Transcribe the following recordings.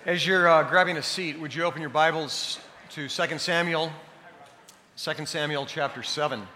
As you're grabbing a seat, would you open your Bibles to 2 Samuel chapter 7.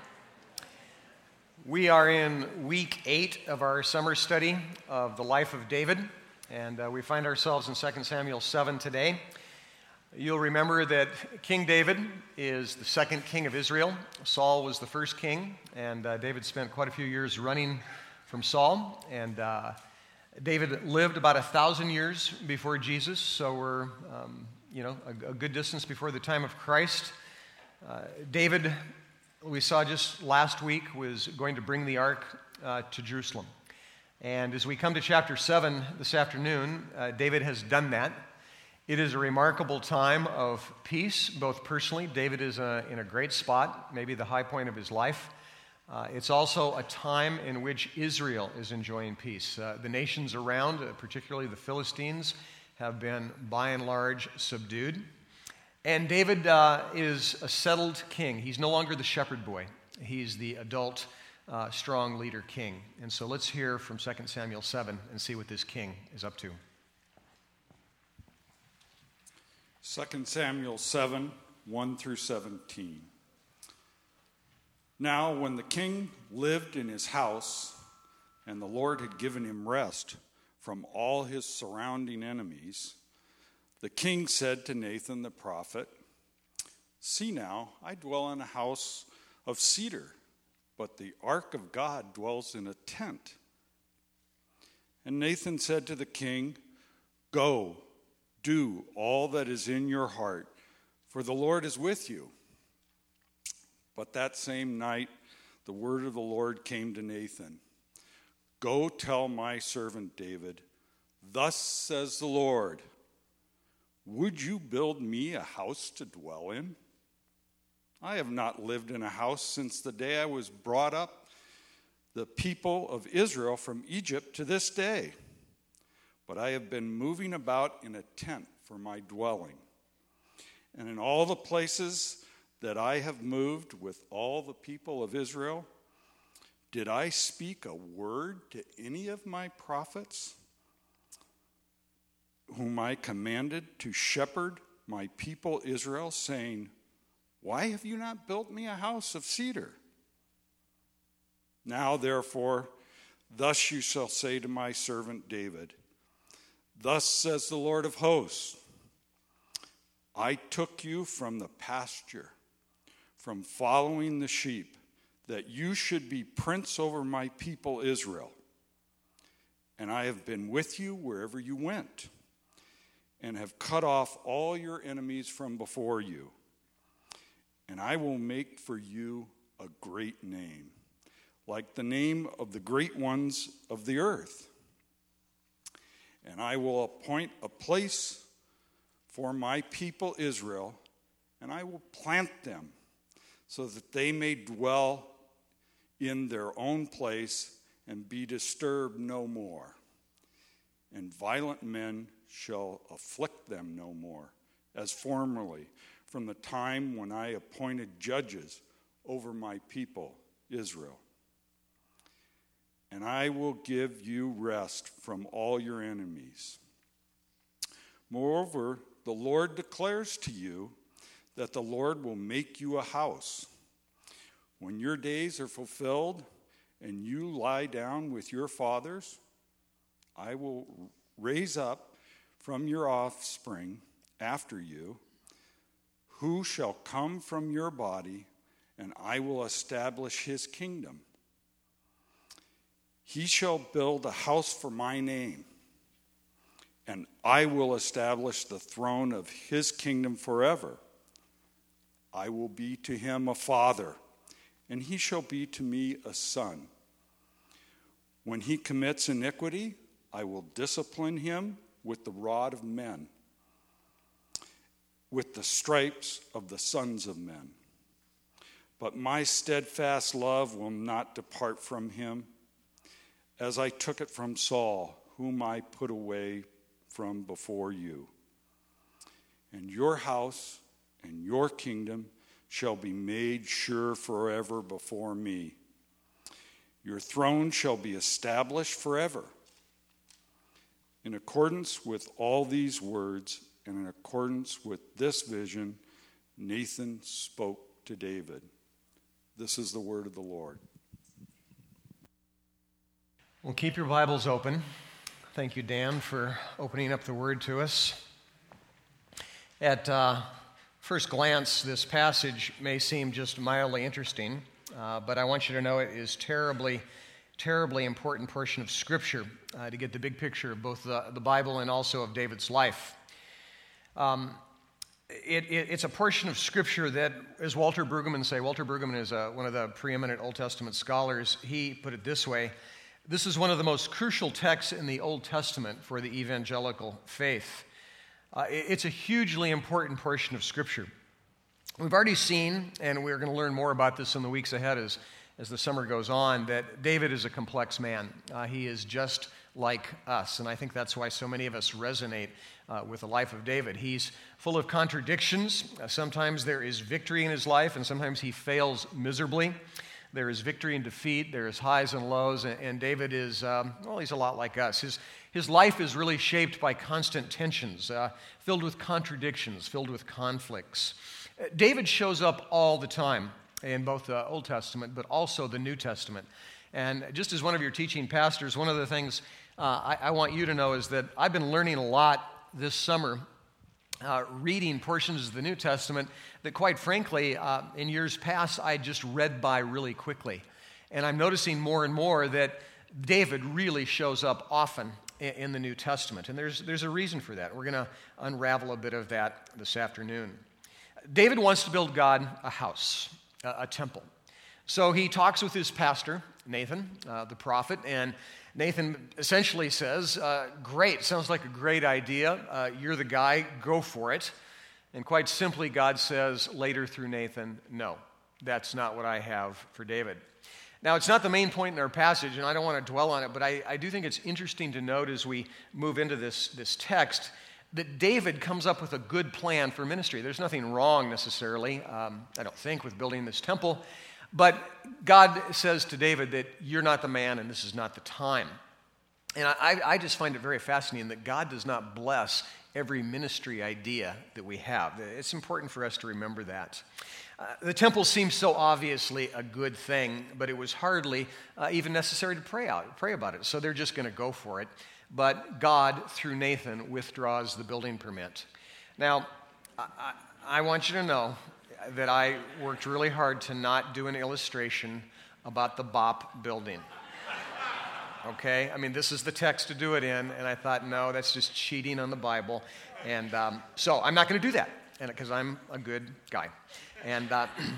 We are in week 8 of our summer study of the life of David, and we find ourselves in 2 Samuel 7 today. You'll remember that King David is the second king of Israel. Saul was the first king, and David spent quite a few years running from Saul, and David lived about 1,000 years before Jesus, so we're, a good distance before the time of Christ. David, we saw just last week, was going to bring the ark to Jerusalem. And as we come to chapter 7 this afternoon, David has done that. It is a remarkable time of peace, both personally. David is in a great spot, maybe the high point of his life. It's also a time in which Israel is enjoying peace. The nations around, particularly the Philistines, have been by and large subdued. And David is a settled king. He's no longer the shepherd boy. He's the adult, strong leader king. And so let's hear from 2 Samuel 7 and see what this king is up to. 2 Samuel 7, 1 through 17. Now, when the king lived in his house, and the Lord had given him rest from all his surrounding enemies, the king said to Nathan the prophet, "See now, I dwell in a house of cedar, but the ark of God dwells in a tent." And Nathan said to the king, "Go, do all that is in your heart, for the Lord is with you." But that same night, the word of the Lord came to Nathan. "Go tell my servant David, thus says the Lord, would you build me a house to dwell in? I have not lived in a house since the day I was brought up the people of Israel from Egypt to this day. But I have been moving about in a tent for my dwelling. And in all the places that I have moved with all the people of Israel, did I speak a word to any of my prophets, whom I commanded to shepherd my people Israel, saying, why have you not built me a house of cedar? Now, therefore, thus you shall say to my servant David, thus says the Lord of hosts, I took you from the pasture, from following the sheep, that you should be prince over my people Israel. And I have been with you wherever you went, and have cut off all your enemies from before you. And I will make for you a great name, like the name of the great ones of the earth. And I will appoint a place for my people Israel, and I will plant them, so that they may dwell in their own place and be disturbed no more. And violent men shall afflict them no more, as formerly, from the time when I appointed judges over my people Israel. And I will give you rest from all your enemies. Moreover, the Lord declares to you that the Lord will make you a house. When your days are fulfilled and you lie down with your fathers, I will raise up from your offspring after you, who shall come from your body, and I will establish his kingdom. He shall build a house for my name, and I will establish the throne of his kingdom forever. I will be to him a father, and he shall be to me a son. When he commits iniquity, I will discipline him with the rod of men, with the stripes of the sons of men. But my steadfast love will not depart from him, as I took it from Saul, whom I put away from before you. And your house and your kingdom shall be made sure forever before me. Your throne shall be established forever. In accordance with all these words and in accordance with this vision, Nathan spoke to David. This is the word of the Lord. Well, keep your Bibles open. Thank you, Dan, for opening up the Word to us. At first glance, this passage may seem just mildly interesting, but I want you to know it is terribly important portion of Scripture to get the big picture of both the Bible and also of David's life. It's a portion of Scripture that, as Walter Brueggemann is one of the preeminent Old Testament scholars. He put it this way: this is one of the most crucial texts in the Old Testament for the evangelical faith. It's a hugely important portion of Scripture. We've already seen, and we're going to learn more about this in the weeks ahead as the summer goes on, that David is a complex man. He is just like us, and I think that's why so many of us resonate with the life of David. He's full of contradictions. Sometimes there is victory in his life, and sometimes he fails miserably. There is victory and defeat. There is highs and lows, and David is, he's a lot like us. His life is really shaped by constant tensions, filled with contradictions, filled with conflicts. David shows up all the time in both the Old Testament, but also the New Testament. And just as one of your teaching pastors, one of the things I want you to know is that I've been learning a lot this summer reading portions of the New Testament that, quite frankly, in years past, I just read by really quickly. And I'm noticing more and more that David really shows up often in the New Testament. And there's a reason for that. We're going to unravel a bit of that this afternoon. David wants to build God a house, a temple. So he talks with his pastor, Nathan, the prophet, and Nathan essentially says, great, sounds like a great idea. You're the guy, go for it. And quite simply, God says later through Nathan, no, that's not what I have for David. Now, it's not the main point in our passage, and I don't want to dwell on it, but I do think it's interesting to note as we move into this text that David comes up with a good plan for ministry. There's nothing wrong necessarily, I don't think, with building this temple. But God says to David that you're not the man and this is not the time. And I just find it very fascinating that God does not bless every ministry idea that we have. It's important for us to remember that. The temple seems so obviously a good thing, but it was hardly even necessary to pray about it. So they're just going to go for it. But God, through Nathan, withdraws the building permit. Now, I want you to know that I worked really hard to not do an illustration about the BOP building. Okay? I mean, this is the text to do it in, and I thought, no, that's just cheating on the Bible. And so I'm not going to do that, because I'm a good guy. And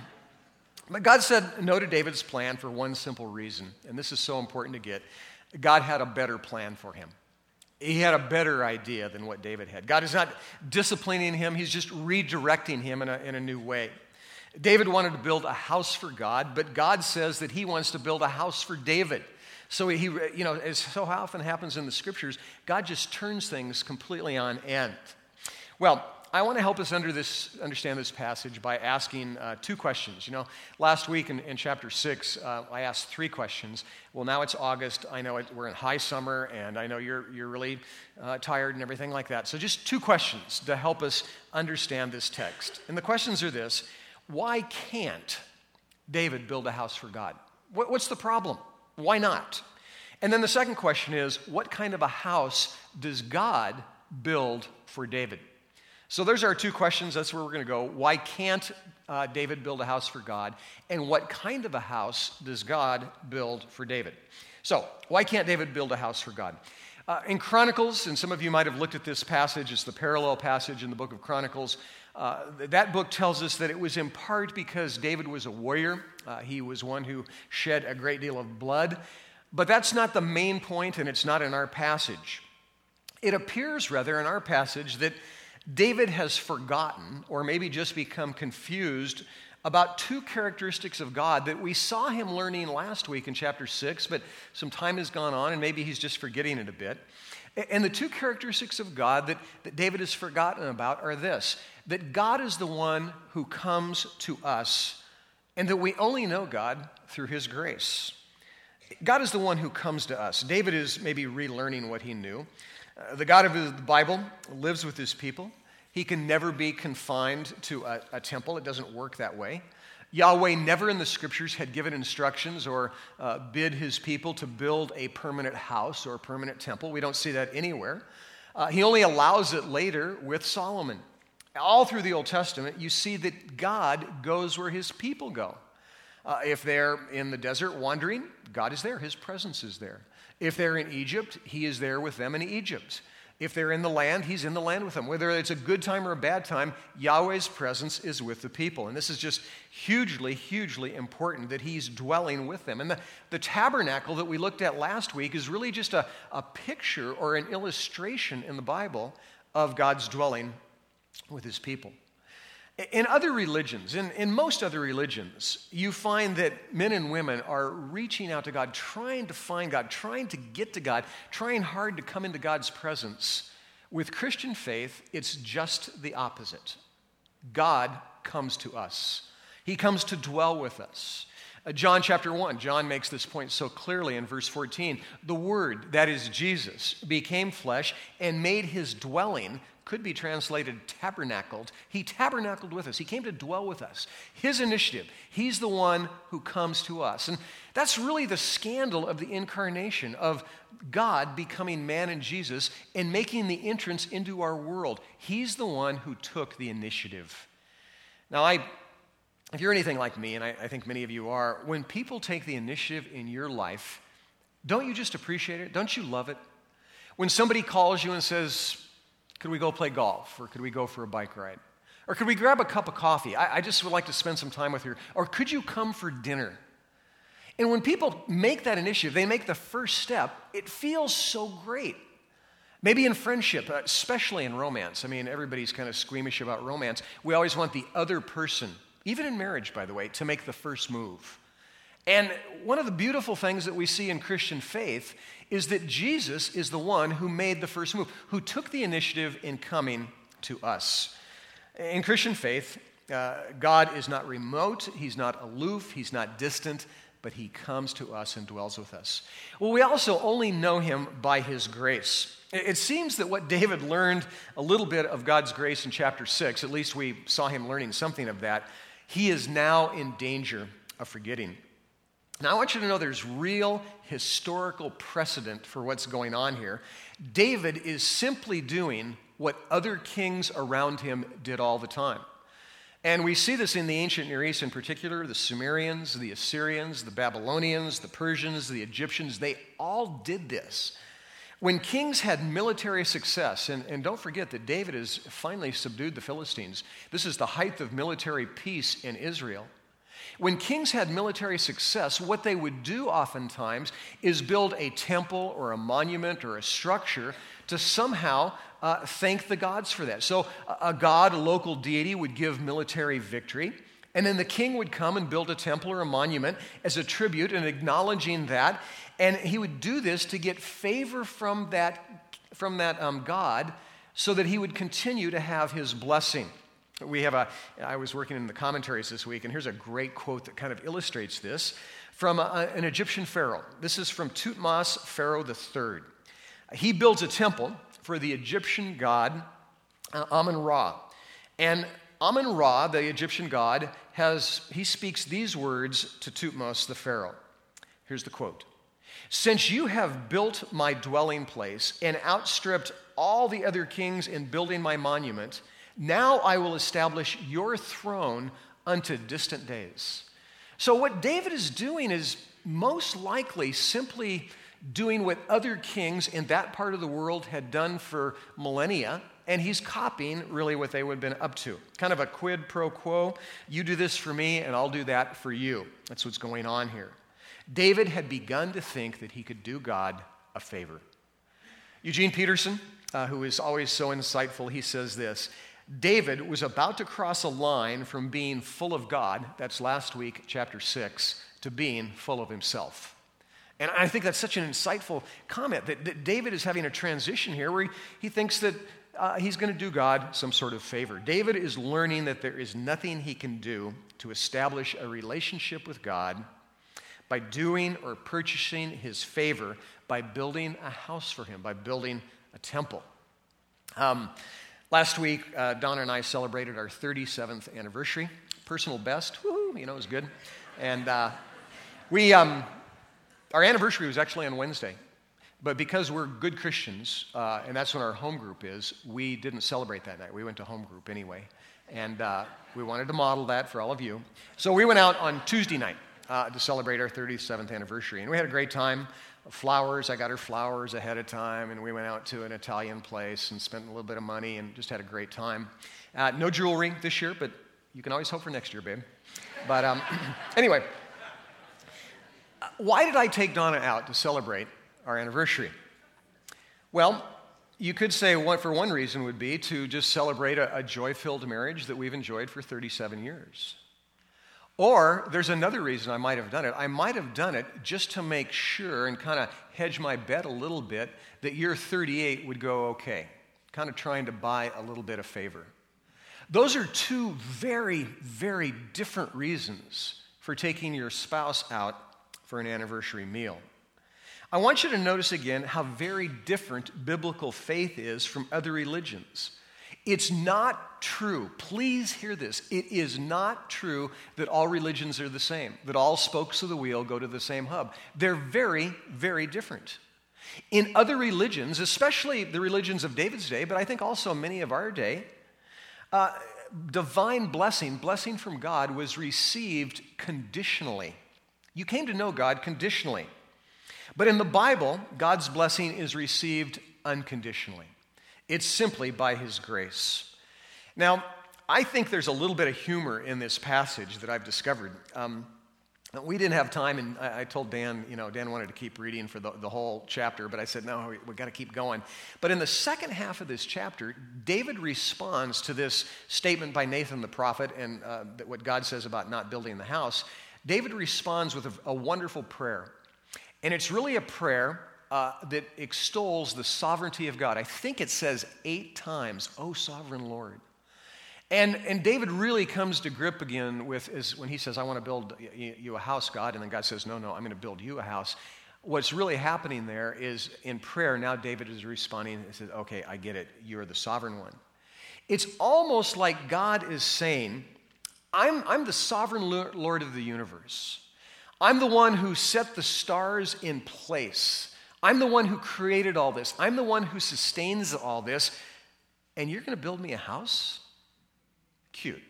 but God said no to David's plan for one simple reason, and this is so important to get. God had a better plan for him. He had a better idea than what David had. God is not disciplining him. He's just redirecting him in a new way. David wanted to build a house for God, but God says that he wants to build a house for David. So he, as so often happens in the Scriptures, God just turns things completely on end. Well, I want to help us understand this passage by asking two questions. Last week in chapter 6, I asked 3 questions. Well, now it's August. I know we're in high summer, and I know you're really tired and everything like that. So just 2 questions to help us understand this text. And the questions are this: why can't David build a house for God? What's the problem? Why not? And then the second question is, what kind of a house does God build for David? So there's our 2 questions. That's where we're going to go. Why can't David build a house for God? And what kind of a house does God build for David? So why can't David build a house for God? In Chronicles, and some of you might have looked at this passage, it's the parallel passage in the book of Chronicles. That book tells us that it was in part because David was a warrior. He was one who shed a great deal of blood. But that's not the main point, and it's not in our passage. It appears, rather, in our passage that David has forgotten, or maybe just become confused, about 2 characteristics of God that we saw him learning last week in chapter 6, but some time has gone on, and maybe he's just forgetting it a bit. And the 2 characteristics of God that David has forgotten about are this: that God is the one who comes to us, and that we only know God through his grace. God is the one who comes to us. David is maybe relearning what he knew. The God of the Bible lives with his people. He can never be confined to a temple. It doesn't work that way. Yahweh never in the scriptures had given instructions or bid his people to build a permanent house or a permanent temple. We don't see that anywhere. He only allows it later with Solomon. All through the Old Testament, you see that God goes where his people go. If they're in the desert wandering, God is there. His presence is there. If they're in Egypt, he is there with them in Egypt. If they're in the land, he's in the land with them. Whether it's a good time or a bad time, Yahweh's presence is with the people. And this is just hugely, hugely important that he's dwelling with them. And the tabernacle that we looked at last week is really just a picture or an illustration in the Bible of God's dwelling with his people. In other religions, in most other religions, you find that men and women are reaching out to God, trying to find God, trying to get to God, trying hard to come into God's presence. With Christian faith, it's just the opposite. God comes to us. He comes to dwell with us. John chapter 1, John makes this point so clearly in verse 14. The Word, that is Jesus, became flesh and made his dwelling, could be translated tabernacled. He tabernacled with us. He came to dwell with us. His initiative. He's the one who comes to us. And that's really the scandal of the incarnation, of God becoming man in Jesus and making the entrance into our world. He's the one who took the initiative. Now, if you're anything like me, and I think many of you are, when people take the initiative in your life, don't you just appreciate it? Don't you love it? When somebody calls you and says, could we go play golf? Or could we go for a bike ride? Or could we grab a cup of coffee? I just would like to spend some time with you. Or could you come for dinner? And when people make that initiative, they make the first step, it feels so great. Maybe in friendship, especially in romance. I mean, everybody's kind of squeamish about romance. We always want the other person, even in marriage, by the way, to make the first move. And one of the beautiful things that we see in Christian faith is that Jesus is the one who made the first move, who took the initiative in coming to us. In Christian faith, God is not remote, he's not aloof, he's not distant, but he comes to us and dwells with us. Well, we also only know him by his grace. It seems that what David learned a little bit of God's grace in chapter 6, at least we saw him learning something of that, he is now in danger of forgetting. Now, I want you to know there's real historical precedent for what's going on here. David is simply doing what other kings around him did all the time. And we see this in the ancient Near East in particular, the Sumerians, the Assyrians, the Babylonians, the Persians, the Egyptians, they all did this. When kings had military success, and don't forget that David has finally subdued the Philistines. This is the height of military peace in Israel. When kings had military success, what they would do oftentimes is build a temple or a monument or a structure to somehow thank the gods for that. So a god, a local deity, would give military victory, and then the king would come and build a temple or a monument as a tribute and acknowledging that, and he would do this to get favor from that god so that he would continue to have his blessing. I was working in the commentaries this week, and here's a great quote that kind of illustrates this from an Egyptian pharaoh. This is from Thutmose, Pharaoh III. He builds a temple for the Egyptian god Amun-Ra. And Amun-Ra, the Egyptian god, he speaks these words to Thutmose the pharaoh. Here's the quote. "Since you have built my dwelling place and outstripped all the other kings in building my monument, now I will establish your throne unto distant days." So what David is doing is most likely simply doing what other kings in that part of the world had done for millennia, and he's copying really what they would have been up to. Kind of a quid pro quo. You do this for me, and I'll do that for you. That's what's going on here. David had begun to think that he could do God a favor. Eugene Peterson, who is always so insightful, he says this: David was about to cross a line from being full of God, that's last week, chapter 6, to being full of himself. And I think that's such an insightful comment, that David is having a transition here where he thinks that he's going to do God some sort of favor. David is learning that there is nothing he can do to establish a relationship with God by doing or purchasing his favor by building a house for him, by building a temple. Last week, Donna and I celebrated our 37th anniversary. Personal best, woo, it was good. And our anniversary was actually on Wednesday. But because we're good Christians, and that's when our home group is, we didn't celebrate that night. We went to home group anyway. And we wanted to model that for all of you. So we went out on Tuesday night to celebrate our 37th anniversary. And we had a great time. Flowers, I got her flowers ahead of time, and we went out to an Italian place and spent a little bit of money and just had a great time. No jewelry this year, but you can always hope for next year, babe. But anyway, why did I take Donna out to celebrate our anniversary? Well, you could say for one reason would be to just celebrate a joy-filled marriage that we've enjoyed for 37 years. Or there's another reason I might have done it. I might have done it just to make sure and kind of hedge my bet a little bit that year 38 would go okay, kind of trying to buy a little bit of favor. Those are two very, very different reasons for taking your spouse out for an anniversary meal. I want you to notice again how very different biblical faith is from other religions. It's not true. Please hear this. It is not true that all religions are the same, that all spokes of the wheel go to the same hub. They're very, very different. In other religions, especially the religions of David's day, but I think also many of our day, divine blessing from God was received conditionally. You came to know God conditionally. But in the Bible, God's blessing is received unconditionally. It's simply by His grace. Now, I think there's a little bit of humor in this passage that I've discovered. We didn't have time, and I told Dan, Dan wanted to keep reading for the whole chapter, but I said, no, we've got to keep going. But in the second half of this chapter, David responds to this statement by Nathan the prophet and what God says about not building the house. David responds with a wonderful prayer. And it's really a prayer that extols the sovereignty of God. I think it says 8 times, "O sovereign Lord." And David really comes to grip again with when he says, "I want to build you a house, God," and then God says, no, I'm going to build you a house. What's really happening there is in prayer, now David is responding and says, okay, I get it. You're the sovereign one. It's almost like God is saying, I'm the sovereign Lord of the universe. I'm the one who set the stars in place. I'm the one who created all this. I'm the one who sustains all this. And you're going to build me a house? Cute.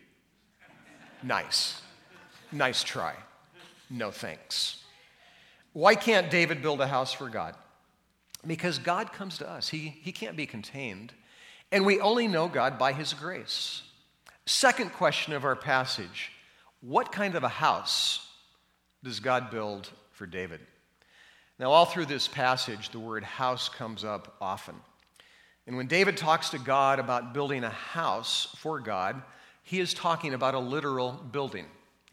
Nice. Nice try. No thanks. Why can't David build a house for God? Because God comes to us. He can't be contained. And we only know God by His grace. Second question of our passage, what kind of a house does God build for David? Now, all through this passage, the word house comes up often. And when David talks to God about building a house for God, he is talking about a literal building,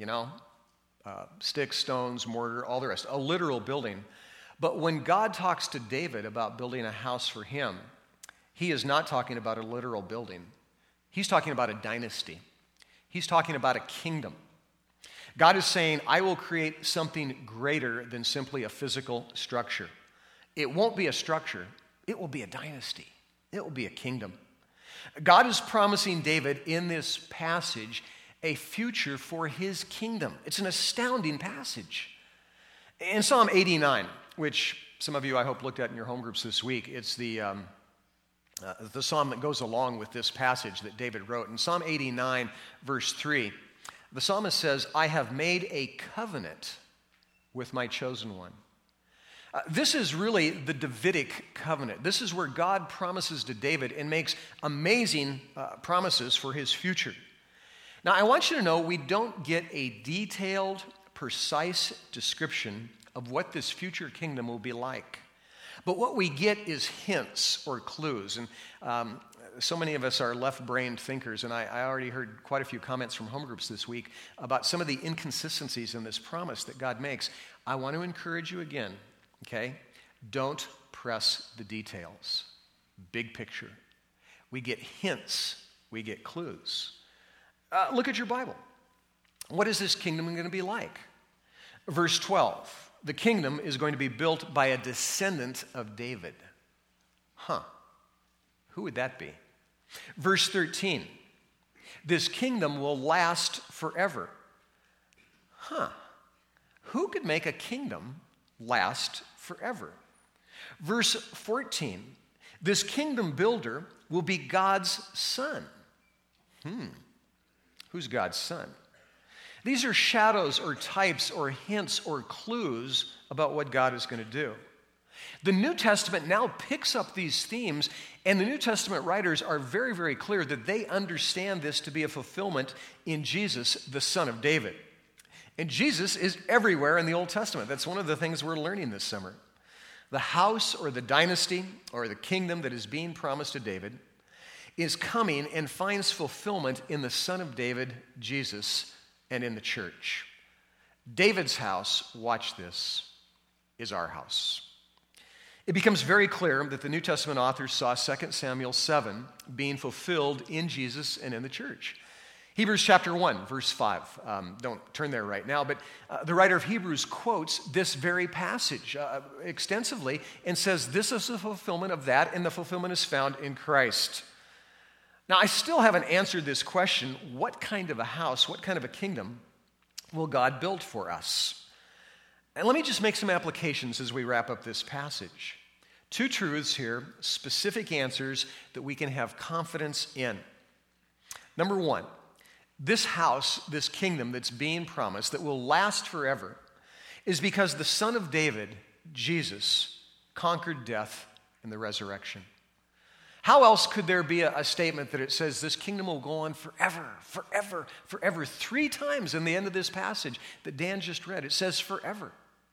sticks, stones, mortar, all the rest, a literal building. But when God talks to David about building a house for him, he is not talking about a literal building. He's talking about a dynasty. He's talking about a kingdom. God is saying, I will create something greater than simply a physical structure. It won't be a structure. It will be a dynasty. It will be a kingdom. God is promising David in this passage a future for his kingdom. It's an astounding passage. In Psalm 89, which some of you, I hope, looked at in your home groups this week, it's the psalm that goes along with this passage that David wrote. In Psalm 89, verse 3, the psalmist says, I have made a covenant with my chosen one. This is really the Davidic covenant. This is where God promises to David and makes amazing promises for his future. Now, I want you to know we don't get a detailed, precise description of what this future kingdom will be like. But what we get is hints or clues. And so many of us are left-brained thinkers, and I already heard quite a few comments from home groups this week about some of the inconsistencies in this promise that God makes. I want to encourage you again, okay? Don't press the details. Big picture. We get hints. We get clues. Look at your Bible. What is this kingdom going to be like? Verse 12. The kingdom is going to be built by a descendant of David. Who would that be? Verse 13, this kingdom will last forever. Who could make a kingdom last forever? Verse 14, this kingdom builder will be God's son. Who's God's son? These are shadows or types or hints or clues about what God is going to do. The New Testament now picks up these themes, and the New Testament writers are very, very clear that they understand this to be a fulfillment in Jesus, the Son of David. And Jesus is everywhere in the Old Testament. That's one of the things we're learning this summer. The house or the dynasty or the kingdom that is being promised to David is coming and finds fulfillment in the Son of David, Jesus, and in the church. David's house, watch this, is our house. It becomes very clear that the New Testament authors saw 2 Samuel 7 being fulfilled in Jesus and in the church. Hebrews chapter 1, verse 5. Don't turn there right now, but the writer of Hebrews quotes this very passage extensively and says this is the fulfillment of that, and the fulfillment is found in Christ. Now, I still haven't answered this question, what kind of a house, what kind of a kingdom will God build for us? And let me just make some applications as we wrap up this passage. Two truths here, specific answers that we can have confidence in. Number one, this house, this kingdom that's being promised, that will last forever, is because the Son of David, Jesus, conquered death in the resurrection. How else could there be a statement that it says this kingdom will go on forever, forever, forever? 3 times in the end of this passage that Dan just read, it says forever.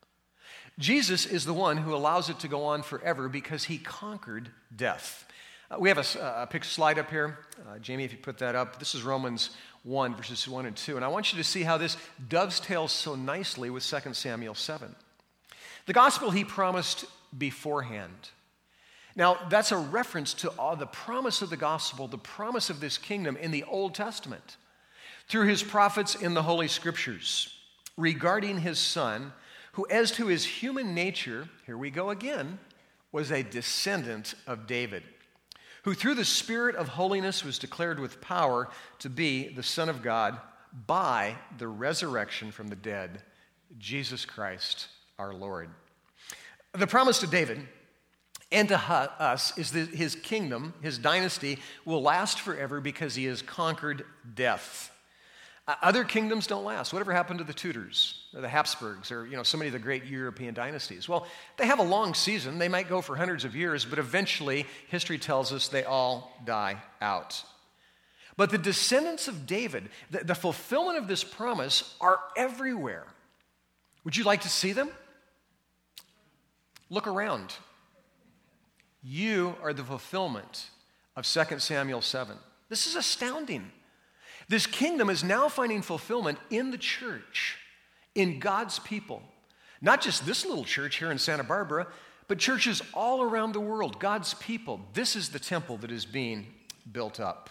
Jesus is the one who allows it to go on forever because he conquered death. We have a picture slide up here. Jamie, if you put that up. This is Romans 1, verses 1 and 2. And I want you to see how this dovetails so nicely with 2 Samuel 7. The gospel he promised beforehand. Now, that's a reference to all the promise of the gospel, the promise of this kingdom in the Old Testament, through his prophets in the Holy Scriptures, regarding his Son, who as to his human nature, here we go again, was a descendant of David, who through the Spirit of holiness was declared with power to be the Son of God by the resurrection from the dead, Jesus Christ our Lord. The promise to David and to us is that his kingdom, his dynasty, will last forever because he has conquered death. Other kingdoms don't last. Whatever happened to the Tudors or the Habsburgs or so many of the great European dynasties? Well, they have a long season. They might go for hundreds of years, but eventually history tells us they all die out. But the descendants of David, the fulfillment of this promise are everywhere. Would you like to see them? Look around. You are the fulfillment of 2 Samuel 7. This is astounding. This kingdom is now finding fulfillment in the church, in God's people. Not just this little church here in Santa Barbara, but churches all around the world, God's people. This is the temple that is being built up.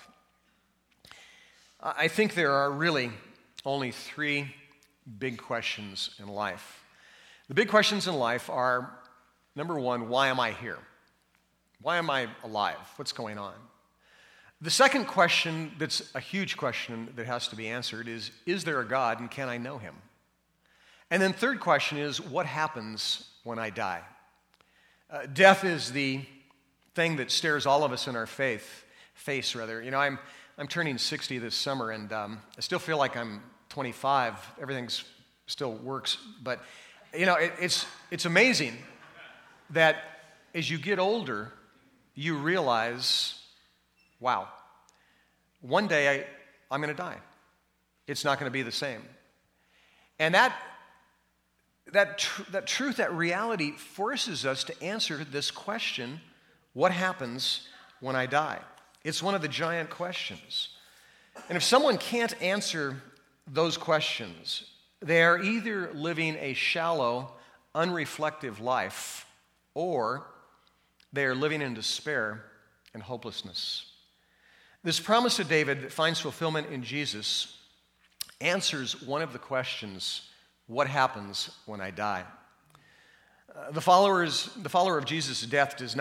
I think there are really only 3 big questions in life. The big questions in life are, number 1, why am I here? Why am I alive? What's going on? The second question that's a huge question that has to be answered is there a God and can I know him? And then third question is, what happens when I die? Death is the thing that stares all of us in our face. I'm turning 60 this summer, and I still feel like I'm 25. Everything's still works, but it's amazing that as you get older, you realize, wow, one day I'm going to die. It's not going to be the same. And that truth, that reality forces us to answer this question, what happens when I die? It's one of the giant questions. And if someone can't answer those questions, they are either living a shallow, unreflective life, or they are living in despair and hopelessness. This promise to David that finds fulfillment in Jesus answers one of the questions, what happens when I die? The follower of Jesus' death does not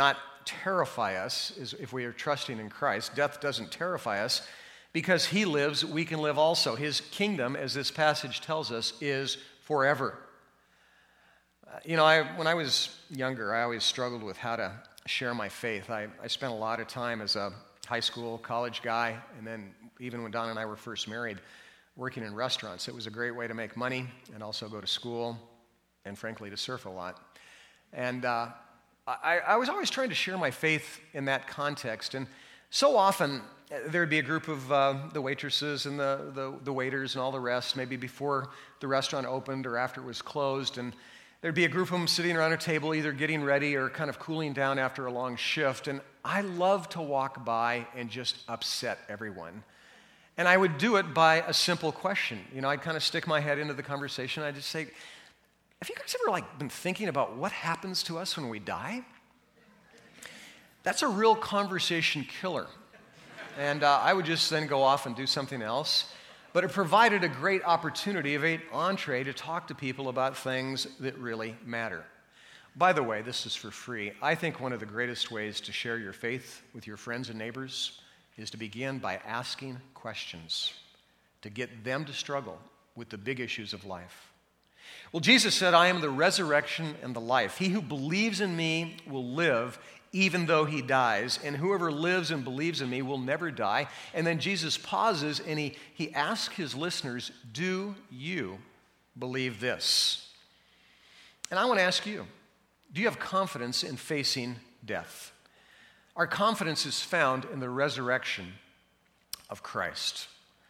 terrify us if we are trusting in Christ. Death doesn't terrify us because he lives, we can live also. His kingdom, as this passage tells us, is forever. When I was younger, I always struggled with how to share my faith. I spent a lot of time as a high school, college guy, and then even when Don and I were first married, working in restaurants. It was a great way to make money and also go to school and, frankly, to surf a lot. And I was always trying to share my faith in that context. And so often, there'd be a group of the waitresses and the waiters and all the rest, maybe before the restaurant opened or after it was closed, and there'd be a group of them sitting around a table either getting ready or kind of cooling down after a long shift, and I love to walk by and just upset everyone. And I would do it by a simple question. I'd kind of stick my head into the conversation. I'd just say, have you guys ever been thinking about what happens to us when we die? That's a real conversation killer. And I would just then go off and do something else. But it provided a great opportunity, a great entree to talk to people about things that really matter. By the way, this is for free. I think one of the greatest ways to share your faith with your friends and neighbors is to begin by asking questions, to get them to struggle with the big issues of life. Well, Jesus said, I am the resurrection and the life. He who believes in me will live even though he dies, and whoever lives and believes in me will never die. And then Jesus pauses and he asks his listeners, do you believe this? And I want to ask you, do you have confidence in facing death? Our confidence is found in the resurrection of Christ.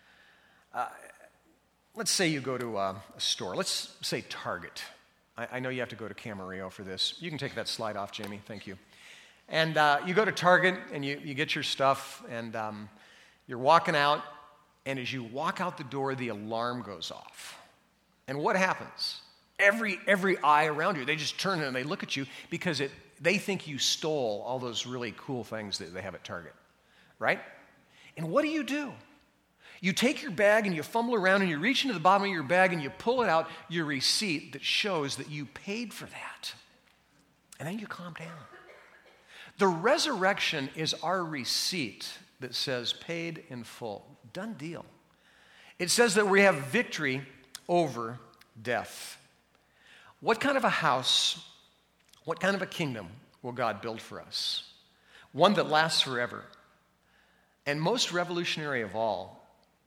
Let's say you go to a store. Let's say Target. I know you have to go to Camarillo for this. You can take that slide off, Jamie. Thank you. And you go to Target and you get your stuff and you're walking out, and as you walk out the door, the alarm goes off. And what happens? Every eye around you, they just turn and they look at you because they think you stole all those really cool things that they have at Target, right? And what do? You take your bag and you fumble around and you reach into the bottom of your bag and you pull it out, your receipt that shows that you paid for that. And then you calm down. The resurrection is our receipt that says paid in full. Done deal. It says that we have victory over death. What kind of a house, what kind of a kingdom will God build for us? One that lasts forever. And most revolutionary of all,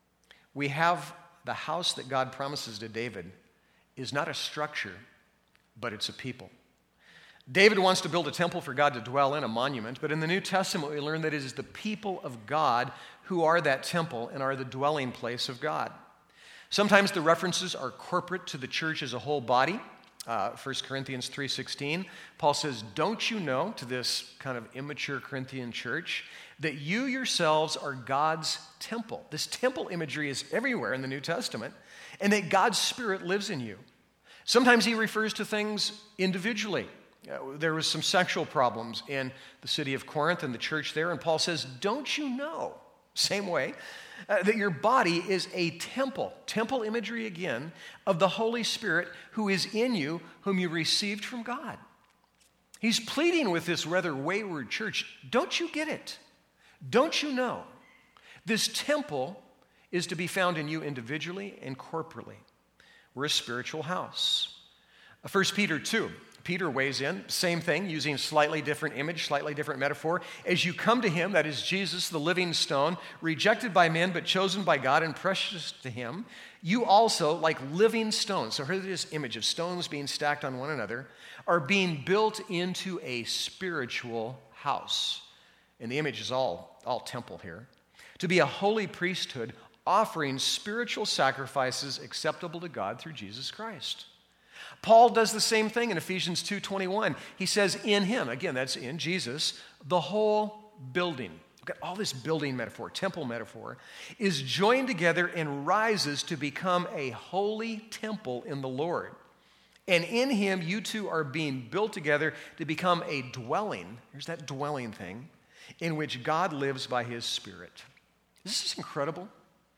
we have the house that God promises to David is not a structure, but it's a people. David wants to build a temple for God to dwell in, a monument, but in the New Testament we learn that it is the people of God who are that temple and are the dwelling place of God. Sometimes the references are corporate to the church as a whole body. 1 Corinthians 3:16, Paul says, don't you know, to this kind of immature Corinthian church, that you yourselves are God's temple? This temple imagery is everywhere in the New Testament, and that God's Spirit lives in you. Sometimes he refers to things individually. There was some sexual problems in the city of Corinth and the church there, and Paul says, don't you know, same way, that your body is a temple imagery again, of the Holy Spirit who is in you, whom you received from God. He's pleading with this rather wayward church, don't you get it? Don't you know? This temple is to be found in you individually and corporately. We're a spiritual house. 1 Peter 2. Peter weighs in, same thing, using a slightly different image, slightly different metaphor. As you come to him, that is Jesus, the living stone, rejected by men but chosen by God and precious to him, you also, like living stones, so here's this image of stones being stacked on one another, are being built into a spiritual house. And the image is all temple here. To be a holy priesthood, offering spiritual sacrifices acceptable to God through Jesus Christ. Paul does the same thing in Ephesians 2:21. He says, in him, again, that's in Jesus, the whole building, got all this building metaphor, temple metaphor, is joined together and rises to become a holy temple in the Lord. And in him, you two are being built together to become a dwelling, here's that dwelling thing, in which God lives by his Spirit. Is this incredible?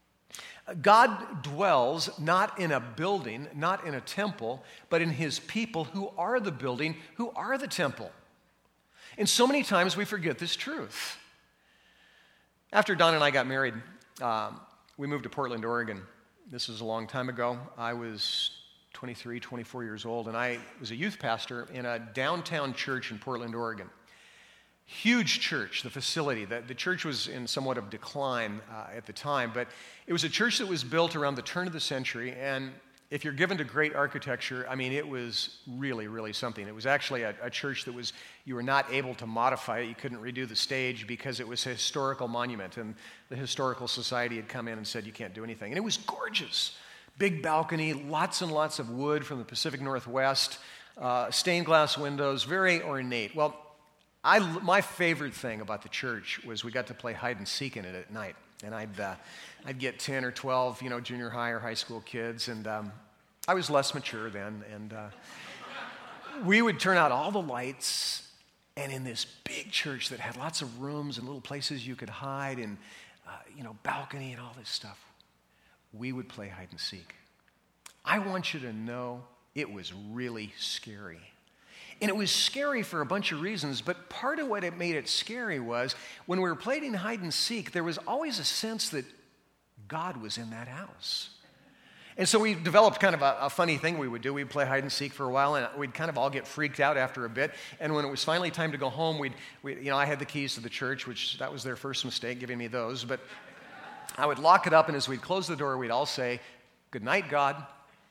God dwells not in a building, not in a temple, but in his people who are the building, who are the temple. And so many times we forget this truth. After Don and I got married, we moved to Portland, Oregon. This was a long time ago. I was 23, 24 years old, and I was a youth pastor in a downtown church in Portland, Oregon. Huge church, the facility. The church was in somewhat of decline at the time, but it was a church that was built around the turn of the century, and if you're given to great architecture, I mean, it was really, really something. It was actually a church that you were not able to modify it. You couldn't redo the stage because it was a historical monument, and the Historical Society had come in and said you can't do anything. And it was gorgeous. Big balcony, lots and lots of wood from the Pacific Northwest, stained glass windows, very ornate. Well, my favorite thing about the church was we got to play hide and seek in it at night. And I'd get 10 or 12, junior high or high school kids, and I was less mature then, and we would turn out all the lights, and in this big church that had lots of rooms and little places you could hide, and balcony and all this stuff, we would play hide and seek. I want you to know it was really scary. And it was scary for a bunch of reasons, but part of what it made it scary was when we were playing hide and seek, there was always a sense that God was in that house. And so we developed kind of a funny thing we would do. We'd play hide and seek for a while, and we'd kind of all get freaked out after a bit. And when it was finally time to go home, I had the keys to the church, which that was their first mistake, giving me those. But I would lock it up, and as we'd close the door, we'd all say, "Good night, God."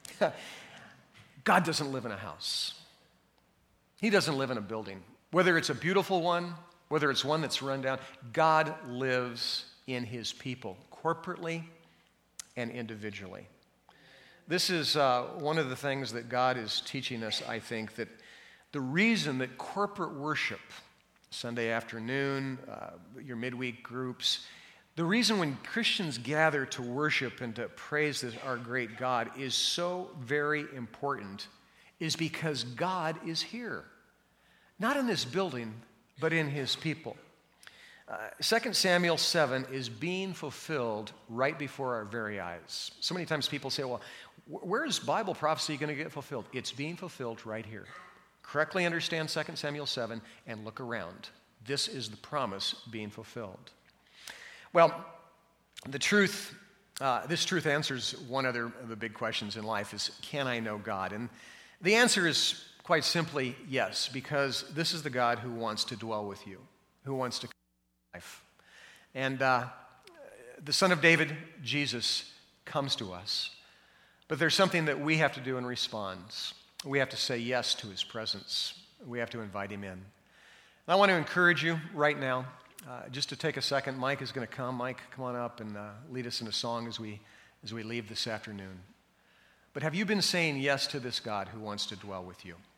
God doesn't live in a house. He doesn't live in a building. Whether it's a beautiful one, whether it's one that's run down, God lives in his people, corporately and individually. This is one of the things that God is teaching us, I think, that the reason that corporate worship, Sunday afternoon, your midweek groups, the reason when Christians gather to worship and to praise our great God is so very important is because God is here. Not in this building, but in his people. 2 Samuel 7 is being fulfilled right before our very eyes. So many times people say, well, where is Bible prophecy going to get fulfilled? It's being fulfilled right here. Correctly understand 2 Samuel 7 and look around. This is the promise being fulfilled. Well, this truth answers one other of the big questions in life is, can I know God? And the answer is quite simply yes, because this is the God who wants to dwell with you, who wants to come to life. And the Son of David, Jesus, comes to us. But there's something that we have to do in response. We have to say yes to his presence. We have to invite him in. And I want to encourage you right now, just to take a second. Mike is going to come. Mike, come on up and lead us in a song as we leave this afternoon. But have you been saying yes to this God who wants to dwell with you?